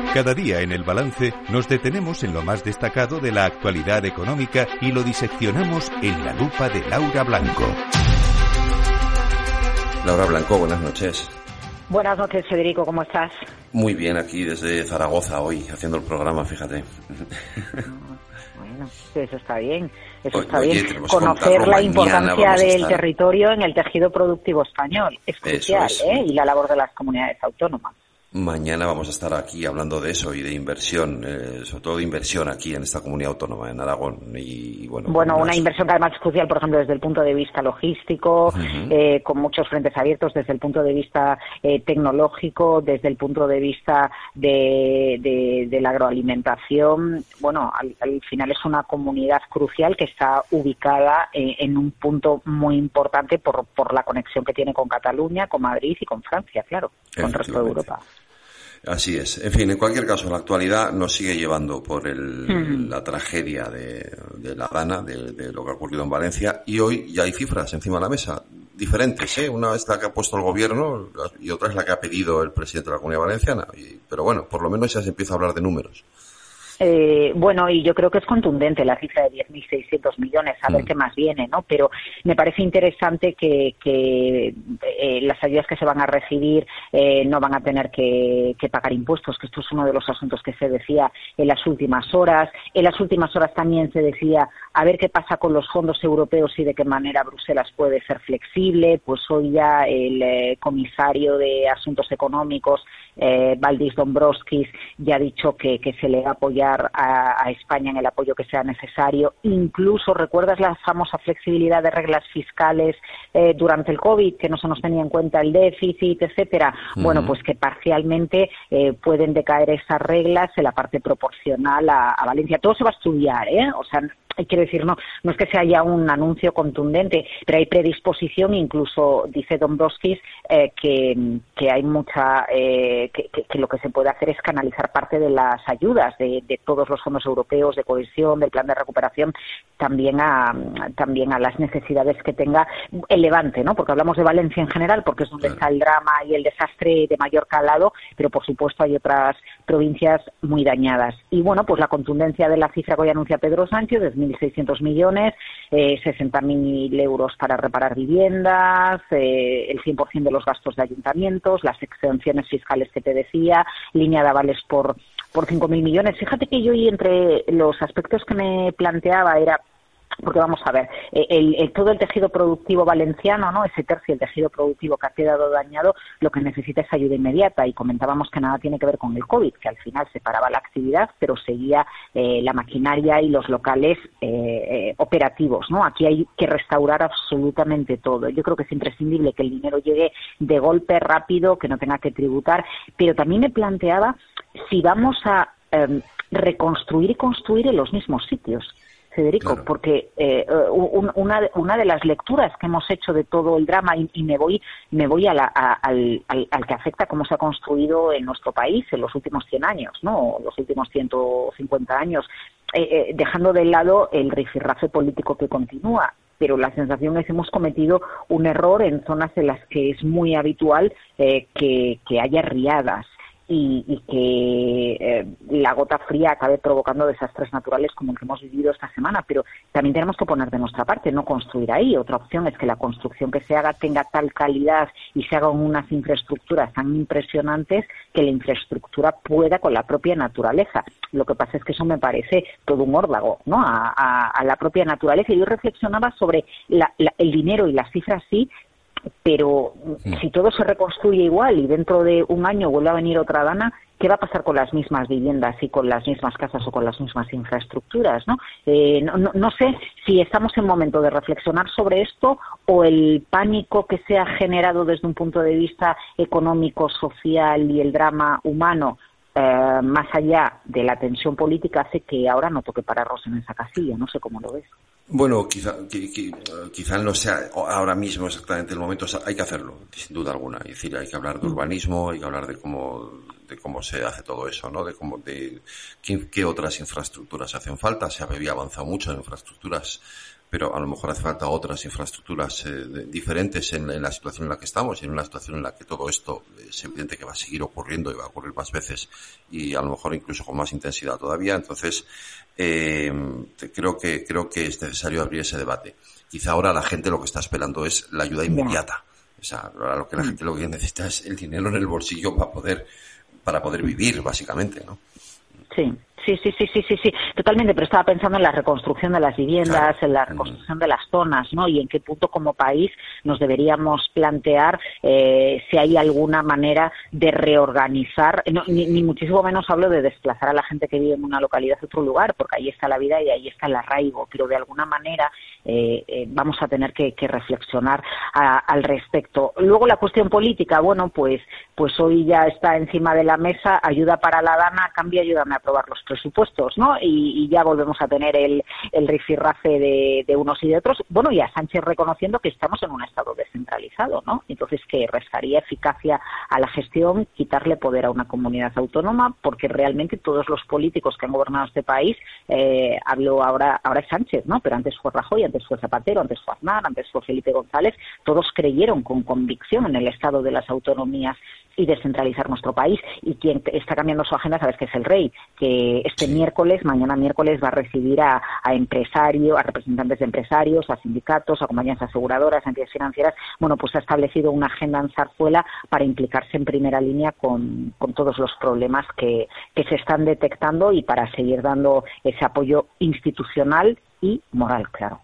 Cada día en El Balance nos detenemos en lo más destacado de la actualidad económica y lo diseccionamos en la lupa de Laura Blanco. Laura Blanco, buenas noches. Buenas noches, Federico, ¿cómo estás? Muy bien, aquí desde Zaragoza hoy, haciendo el programa, fíjate. Bueno, eso está bien. Eso Oye, está bien. Conocer la importancia del territorio en el tejido productivo español es crucial, y la labor de las comunidades autónomas. Mañana vamos a estar aquí hablando de eso y de inversión, sobre todo de inversión aquí en esta comunidad autónoma, en Aragón. Y bueno, una inversión que además es crucial, por ejemplo, desde el punto de vista logístico, con muchos frentes abiertos, desde el punto de vista tecnológico, desde el punto de vista de la agroalimentación. Bueno, al final es una comunidad crucial que está ubicada en un punto muy importante por la conexión que tiene con Cataluña, con Madrid y con Francia, claro, con el resto de Europa. Así es. En fin, en cualquier caso, la actualidad nos sigue llevando por la tragedia de La Dana, de lo que ha ocurrido en Valencia, y hoy ya hay cifras encima de la mesa, diferentes, ¿eh? Una es la que ha puesto el gobierno y otra es la que ha pedido el presidente de la Comunidad Valenciana. Pero bueno, por lo menos ya se empieza a hablar de números. Bueno, y yo creo que es contundente la cifra de 10.600 millones, a ver qué más viene, ¿no? Pero me parece interesante que las ayudas que se van a recibir no van a tener que pagar impuestos, que esto es uno de los asuntos que se decía en las últimas horas. En las últimas horas también se decía a ver qué pasa con los fondos europeos y de qué manera Bruselas puede ser flexible. Pues hoy ya el comisario de Asuntos Económicos, Valdis Dombrovskis, ya ha dicho que se le va a apoyar a España en el apoyo que sea necesario. Incluso, ¿recuerdas la famosa flexibilidad de reglas fiscales durante el COVID, que no se nos tenía en cuenta el déficit, etcétera? Bueno, pues que parcialmente pueden decaer esas reglas en la parte proporcional a Valencia. Todo se va a estudiar, O sea, quiero decir, no es que sea ya un anuncio contundente, pero hay predisposición, incluso dice Dombrovskis que hay mucha que lo que se puede hacer es canalizar parte de las ayudas de todos los fondos europeos de cohesión, del plan de recuperación, también a las necesidades que tenga el Levante, ¿no? Porque hablamos de Valencia en general, porque es donde está el drama y el desastre de mayor calado, pero por supuesto hay otras provincias muy dañadas. Y bueno, pues la contundencia de la cifra que hoy anuncia Pedro Sánchez es 1.600 millones, 60.000 euros para reparar viviendas, el 100% de los gastos de ayuntamientos, las exenciones fiscales que te decía, línea de avales por 5.000 millones. Fíjate que yo, y entre los aspectos que me planteaba era, porque vamos a ver, todo el tejido productivo valenciano, ¿no? Ese tercio del tejido productivo que ha quedado dañado, lo que necesita es ayuda inmediata, y comentábamos que nada tiene que ver con el COVID, que al final se paraba la actividad, pero seguía la maquinaria y los locales operativos, ¿no? Aquí hay que restaurar absolutamente todo. Yo creo que es imprescindible que el dinero llegue de golpe, rápido, que no tenga que tributar, pero también me planteaba si vamos a reconstruir y construir en los mismos sitios, Federico, claro. Porque una de las lecturas que hemos hecho de todo el drama, y me voy al que afecta a cómo se ha construido en nuestro país en los últimos 100 años, ¿no? Los últimos 150 años, dejando de lado el rifirrafe político que continúa. Pero la sensación es que hemos cometido un error en zonas en las que es muy habitual que haya riadas, y que la gota fría acabe provocando desastres naturales como el que hemos vivido esta semana. Pero también tenemos que poner de nuestra parte, no construir ahí. Otra opción es que la construcción que se haga tenga tal calidad y se haga unas infraestructuras tan impresionantes que la infraestructura pueda con la propia naturaleza. Lo que pasa es que eso me parece todo un órdago, ¿no? A la propia naturaleza. Y yo reflexionaba sobre el dinero y las cifras, sí, pero si todo se reconstruye igual y dentro de un año vuelve a venir otra Dana, ¿qué va a pasar con las mismas viviendas y con las mismas casas o con las mismas infraestructuras, ¿no? No sé si estamos en momento de reflexionar sobre esto, o el pánico que se ha generado desde un punto de vista económico, social y el drama humano, más allá de la tensión política, hace que ahora no toque pararnos en esa casilla. No sé cómo lo ves. Bueno, quizá no sea ahora mismo exactamente el momento. O sea, hay que hacerlo, sin duda alguna. Es decir, hay que hablar de urbanismo, hay que hablar de cómo se hace todo eso, ¿no? De qué otras infraestructuras hacen falta. Se había avanzado mucho en infraestructuras pero a lo mejor hace falta otras infraestructuras diferentes en la situación en la que estamos y en una situación en la que todo esto es evidente que va a seguir ocurriendo y va a ocurrir más veces y a lo mejor incluso con más intensidad todavía. Entonces, creo que es necesario abrir ese debate. Quizá ahora la gente lo que está esperando es la ayuda inmediata. O sea, ahora lo que la gente lo que necesita es el dinero en el bolsillo para poder vivir, básicamente, ¿no? Sí, totalmente, pero estaba pensando en la reconstrucción de las viviendas, en la reconstrucción de las zonas, ¿no? Y en qué punto como país nos deberíamos plantear si hay alguna manera de reorganizar, ni muchísimo menos hablo de desplazar a la gente que vive en una localidad a otro lugar, porque ahí está la vida y ahí está el arraigo, pero de alguna manera vamos a tener que reflexionar al respecto. Luego la cuestión política, bueno, pues hoy ya está encima de la mesa, ayuda para la Dana, cambia, ayúdame a aprobar los presupuestos, ¿no? Y ya volvemos a tener el rifirrafe de unos y de otros. Bueno, y a Sánchez reconociendo que estamos en un estado descentralizado, ¿no? Entonces, que restaría eficacia a la gestión, quitarle poder a una comunidad autónoma, porque realmente todos los políticos que han gobernado este país, hablo ahora es Sánchez, ¿no? Pero antes fue Rajoy, antes fue Zapatero, antes fue Aznar, antes fue Felipe González, todos creyeron con convicción en el estado de las autonomías y descentralizar nuestro país. Y quien está cambiando su agenda, sabes que es el rey, que mañana miércoles va a recibir a empresarios, a representantes de empresarios, a sindicatos, a compañías aseguradoras, a entidades financieras. Bueno, pues ha establecido una agenda en Zarzuela para implicarse en primera línea con todos los problemas que se están detectando y para seguir dando ese apoyo institucional y moral, claro.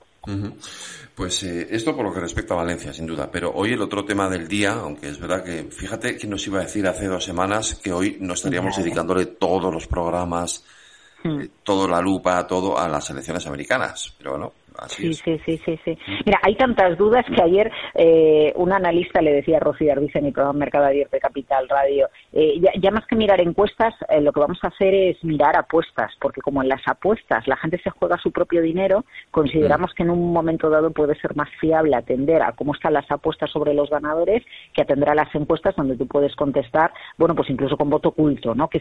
Pues esto por lo que respecta a Valencia, sin duda. Pero hoy el otro tema del día, aunque es verdad que, fíjate que nos iba a decir hace 2 semanas que hoy no estaríamos dedicándole todos los programas, toda la lupa, todo a las elecciones americanas. Pero bueno, así es. Sí. Mira, hay tantas dudas que ayer un analista le decía a Rocío Arbiza en mi programa Mercado Abierto de Capital Radio, ya más que mirar encuestas, lo que vamos a hacer es mirar apuestas, porque como en las apuestas la gente se juega su propio dinero, consideramos que en un momento dado puede ser más fiable atender a cómo están las apuestas sobre los ganadores que atender a las encuestas donde tú puedes contestar, bueno, pues incluso con voto oculto, ¿no? Que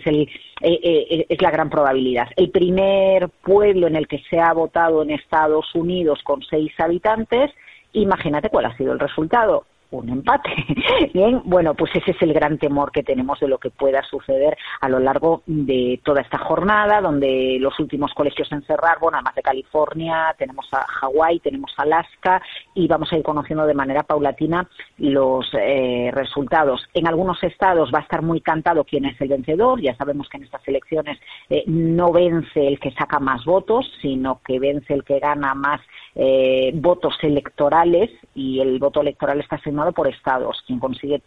es la gran probabilidad. El primer pueblo en el que se ha votado en Estados Unidos con 6 habitantes, imagínate cuál ha sido el resultado. Un empate. Bien, bueno, pues ese es el gran temor que tenemos de lo que pueda suceder a lo largo de toda esta jornada, donde los últimos colegios en cerrar, bueno, además de California, tenemos a Hawái, tenemos a Alaska, y vamos a ir conociendo de manera paulatina los resultados. En algunos estados va a estar muy cantado quién es el vencedor. Ya sabemos que en estas elecciones no vence el que saca más votos, sino que vence el que gana más votos electorales, y el voto electoral está asignado por estados. Quien consigue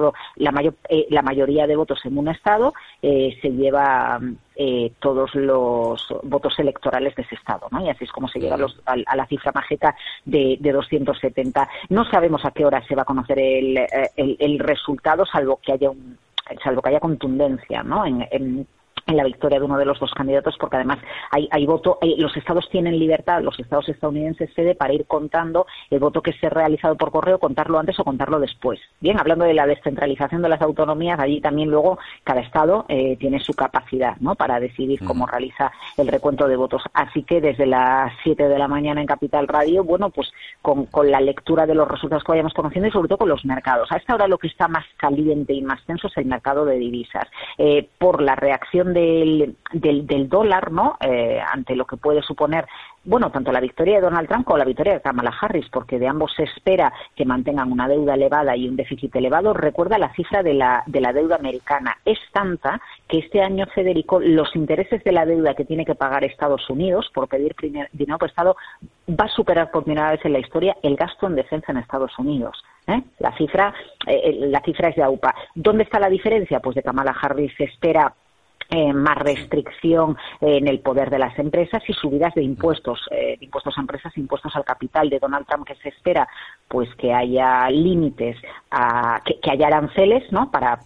la mayoría de votos en un estado se lleva todos los votos electorales de ese estado, ¿no? Y así es como se llega a la cifra mágica de 270. No sabemos a qué hora se va a conocer el resultado, salvo que haya contundencia, ¿no? En la victoria de uno de los dos candidatos, porque además hay voto, los estados tienen libertad, los estados estadounidenses, Fede, para ir contando el voto que se ha realizado por correo, contarlo antes o contarlo después. Bien, hablando de la descentralización de las autonomías, allí también luego cada estado tiene su capacidad, ¿no?, para decidir cómo realiza el recuento de votos. Así que desde las 7 de la mañana en Capital Radio, bueno, pues con la lectura de los resultados que vayamos conociendo y sobre todo con los mercados. A esta hora lo que está más caliente y más tenso es el mercado de divisas. Por la reacción del dólar, ¿no?, ante lo que puede suponer, bueno, tanto la victoria de Donald Trump como la victoria de Kamala Harris, porque de ambos se espera que mantengan una deuda elevada y un déficit elevado. Recuerda la cifra de la deuda americana. Es tanta que este año, Federico, los intereses de la deuda que tiene que pagar Estados Unidos por pedir dinero prestado va a superar por primera vez en la historia el gasto en defensa en Estados Unidos. La cifra es de AUPA. ¿Dónde está la diferencia? Pues de Kamala Harris se espera más restricción en el poder de las empresas y subidas de impuestos a empresas, impuestos al capital. De Donald Trump, que se espera pues que haya límites, que haya aranceles, ¿no?, para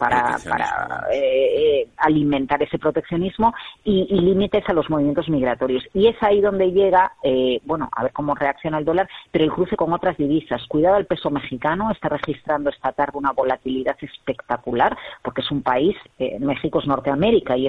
alimentar ese proteccionismo y límites a los movimientos migratorios. Y es ahí donde llega, a ver cómo reacciona el dólar, pero el cruce con otras divisas. Cuidado, el peso mexicano está registrando esta tarde una volatilidad espectacular, porque es un país, México es Norteamérica, y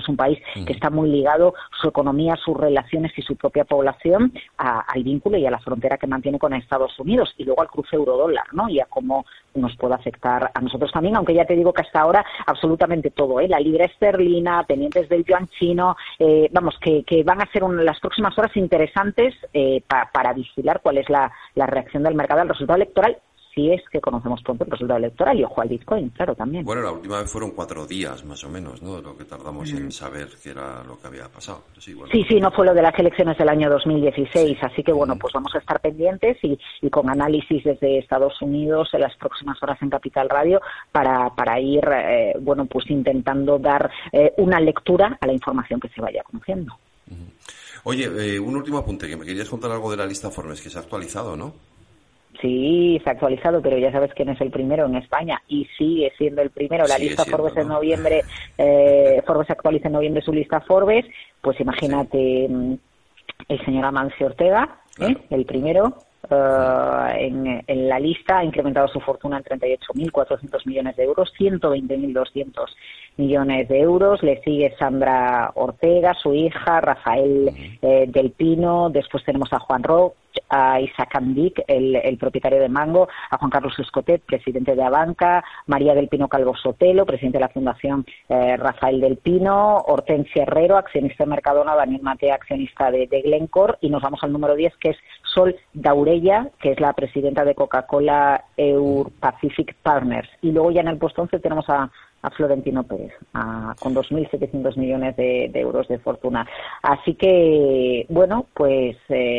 es un país que está muy ligado, su economía, sus relaciones y su propia población al vínculo y a la frontera que mantiene con Estados Unidos, y luego al cruce euro-dólar, ¿no? Y a cómo nos puede afectar a nosotros también, aunque ya te digo que hasta ahora absolutamente todo, la libra esterlina, pendientes del yuan chino, vamos, que van a ser las próximas horas interesantes para vigilar cuál es la reacción del mercado al resultado electoral, si es que conocemos pronto el resultado electoral, y ojo al Bitcoin, claro, también. Bueno, la última vez fueron 4 días, más o menos, ¿no? Lo que tardamos en saber qué era lo que había pasado. Pero sí, bueno, sí, no fue lo de las elecciones del año 2016, así que bueno, pues vamos a estar pendientes y con análisis desde Estados Unidos en las próximas horas en Capital Radio para ir, bueno, pues intentando dar una lectura a la información que se vaya conociendo. Oye, un último apunte, que me querías contar algo de la lista Forbes, que se ha actualizado, ¿no? Sí, se ha actualizado, pero ya sabes quién es el primero en España y sigue siendo el primero. La lista Forbes en noviembre, Forbes actualiza en noviembre su lista Forbes, pues imagínate el señor Amancio Ortega, claro. El primero en la lista, ha incrementado su fortuna en 38.400 millones de euros, 120.200 millones de euros. Le sigue Sandra Ortega, su hija, Rafael del Pino, después tenemos a Juan Roch, a Isaac Andic, el propietario de Mango, a Juan Carlos Escotet, presidente de Abanca, María del Pino Calvo Sotelo, presidente de la Fundación Rafael del Pino, Hortensia Herrero, accionista de Mercadona, Daniel Matea, accionista de Glencore, y nos vamos al número 10, que es Sol Daurella, que es la presidenta de Coca-Cola Eur-Pacific Partners. Y luego ya en el puesto 11 tenemos a Florentino Pérez, con 2.700 millones de euros de fortuna. Así que, bueno, pues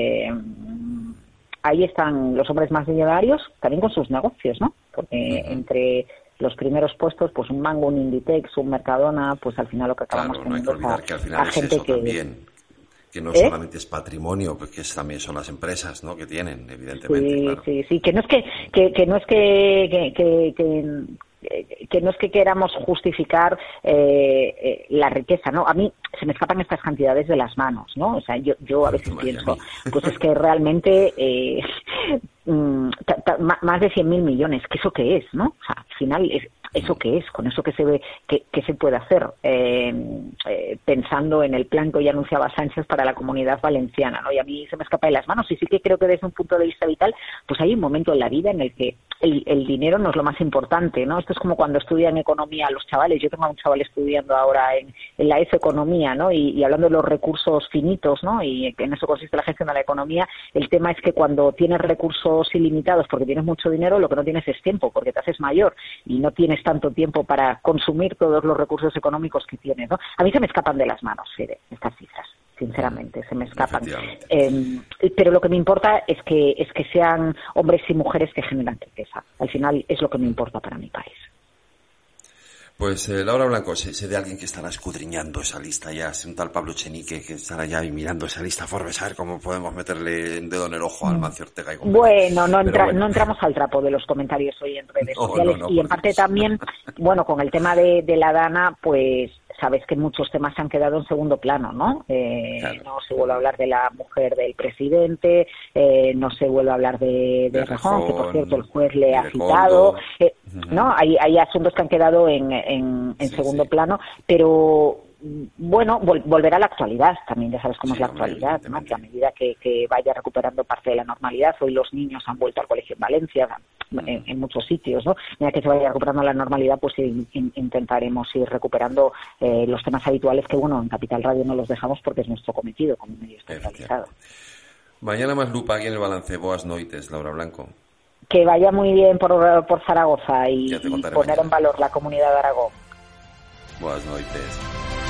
ahí están los hombres más millonarios, también con sus negocios, ¿no? Porque entre los primeros puestos, pues un Mango, un Inditex, un Mercadona, pues al final lo que acabamos teniendo es gente que también, que no solamente es patrimonio, pues que también son las empresas, ¿no?, que tienen, evidentemente. Sí, claro. sí, que no es que no es que queramos justificar la riqueza, ¿no? A mí se me escapan estas cantidades de las manos, ¿no? O sea, yo a veces pienso, pues es que realmente más de 100.000 millones, ¿que eso qué es, no? O sea, al final ¿eso qué es? Con eso que se ve, que se puede hacer, pensando en el plan que hoy anunciaba Sánchez para la Comunidad Valenciana, ¿no? Y a mí se me escapa de las manos, y sí que creo que desde un punto de vista vital, pues hay un momento en la vida en el que el dinero no es lo más importante, ¿no? Esto es como cuando estudian economía los chavales. Yo tengo a un chaval estudiando ahora en la ESO Economía, ¿no? Y hablando de los recursos finitos, ¿no? Y en eso consiste la gestión de la economía. El tema es que cuando tienes recursos ilimitados porque tienes mucho dinero, lo que no tienes es tiempo, porque te haces mayor y no tienes tanto tiempo para consumir todos los recursos económicos que tienes, ¿no? A mí se me escapan de las manos, Fede, estas cifras. Sinceramente, se me escapan. Pero lo que me importa es que sean hombres y mujeres que generan riqueza. Al final es lo que me importa para mi país. Pues Laura Blanco, sé de alguien que estará escudriñando esa lista ya, es un tal Pablo Chenique que estará ya mirando esa lista Forbes, a ver cómo podemos meterle un dedo en el ojo al Amancio Ortega. Bueno, no entramos al trapo de los comentarios hoy en redes sociales, y en parte también, bueno, con el tema de la Dana, pues sabes que muchos temas se han quedado en segundo plano, ¿no? Claro. No se vuelve a hablar de la mujer del presidente, no se vuelve a hablar de Rejón, que por cierto el juez le ha citado, ¿no? Hay asuntos que han quedado en segundo plano, pero bueno, volverá a la actualidad también, ya sabes cómo es la actualidad, ¿no? Que a medida que vaya recuperando parte de la normalidad, hoy los niños han vuelto al colegio en Valencia, en muchos sitios, ¿no? A medida que se vaya recuperando la normalidad, pues intentaremos ir recuperando los temas habituales que, bueno, en Capital Radio no los dejamos porque es nuestro cometido como medio especializado. Mañana más lupa aquí en el balance. Boas noites, Laura Blanco. Que vaya muy bien por Zaragoza y poner en valor la comunidad de Aragón. Boas noites.